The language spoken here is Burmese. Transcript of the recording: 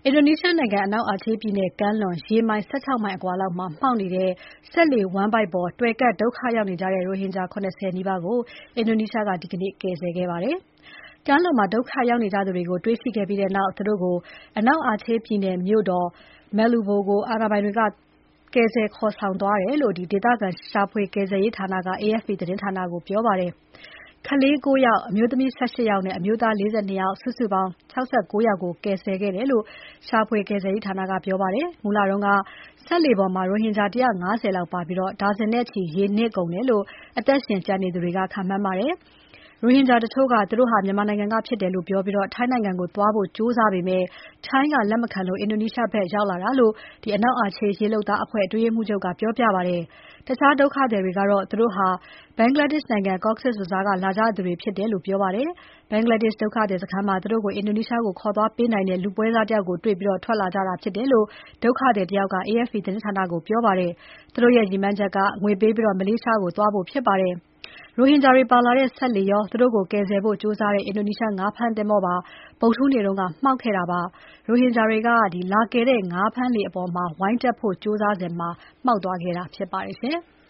အင်ဒိုနီးရှားနိုင်ငံအနောက်အာချေးပြည်နယ်ကမ်းလွန်ရေမိုင် 16 မိုင်အကွာလောက်မှာမှောက်နေတဲ့စက်လှေဝမ်းဗိုက်ပေါ်တွယ်ကဒုက္ခရောက်နေကြတဲ့ရိုဟင်ဂျာ ၇၀ နီးပါးကို အင်ဒိုနီးရှားက ဒီနေ့ ကယ်ဆယ်ခဲ့ပါတယ်။ ကမ်းလွန်မှာဒုက္ခရောက်နေကြသူတွေကိုတွေ့ရှိခဲ့ပြီးနောက် သူတို့ကို အနောက်အာချေးပြည်နယ်မြို့တော် Malabo ကို အာဏာပိုင်တွေက ကယ်ဆယ်ခေါ်ဆောင်သွားတယ်လို့ ဒေသခံရှာဖွေကယ်ဆယ်ရေးဌာနက AFP သတင်းဌာနကို ပြောပါတယ်။ ကလေး ၉ ယောက်၊ အမျိုးသမီး ၁၈ ယောက်နဲ့ အမျိုးသား ၄၂ ယောက် စုစုပေါင်း ၆၉ ယောက်ကို ကယ်ဆယ်ခဲ့တယ်လို့ ရှာဖွေကယ်ဆယ်ရေးဌာနက ပြောပါတယ်။ မူလတုန်းက စက်လှေပေါ်မှာ ရိုဟင်ဂျာ ၁၅၀ လောက်ပါပြီး ဒါဇင်နဲ့ချီ ရေနစ်ကုန်တယ်လို့ အသက်ရှင်ကျန်နေသူတွေက ခန့်မှန်းပါတယ်။ ရိုဟင်ဂျာတချို့က သူတို့ဟာ မြန်မာနိုင်ငံကဖြစ်တယ်လို့ပြောပြီး ထိုင်းနိုင်ငံကိုသွားဖို့ကြိုးစားပေမဲ့ ထိုင်းကလက်မခံလို့ အင်ဒိုနီးရှားဘက်ရောက်လာတာလို့ အနောက်အာချေးရေလုပ်သားအဖွဲ့ အတွင်းရေးမှူးချုပ်က ပြောပြပါတယ်။ တခြားဒုက္ခသည်တွေကတော့ သူတို့ဟာ Bangladesh နိုင်ငံ Cox's Bazar ကလာကြသူတွေဖြစ်တယ်လို့ ပြောပါတယ်။ Bangladesh ဒုက္ခသည်စခန်းမှာ သူတို့ကို အင်ဒိုနီးရှားကိုခေါ်သွားပေးနိုင်တဲ့ လူပွဲစားတယောက်ကိုတွေ့ပြီး ထွက်လာကြတာဖြစ်တယ်လို့ ဒုက္ခသည်တယောက်က AFP သတင်းဌာနကို ပြောပါတယ်။ သူတို့ရဲ့ ရည်မှန်းချက်က ငွေပေးပြီး မလေးရှားကိုသွားဖို့ဖြစ်ပါတယ်။ ရိုဟင်ဂျာတွေပါလာတဲ့စက်လှေရော သူတို့ကိုကယ်ဆယ်ဖို့ကြိုးစားတဲ့ အင်ဒိုနီးရှားငါးဖမ်းသင်္ဘောပါ ဗုဒ္ဓဟူးနေ့က မှောက်ခဲ့တာပါ။ ရိုဟင်ဂျာတွေက လာကယ်တဲ့ငါးဖမ်းလှေအပေါ် ဝိုင်းတက်ဖို့ကြိုးစားစဉ် မှောက်သွားခဲ့တာဖြစ်ပါတယ်ရှင်။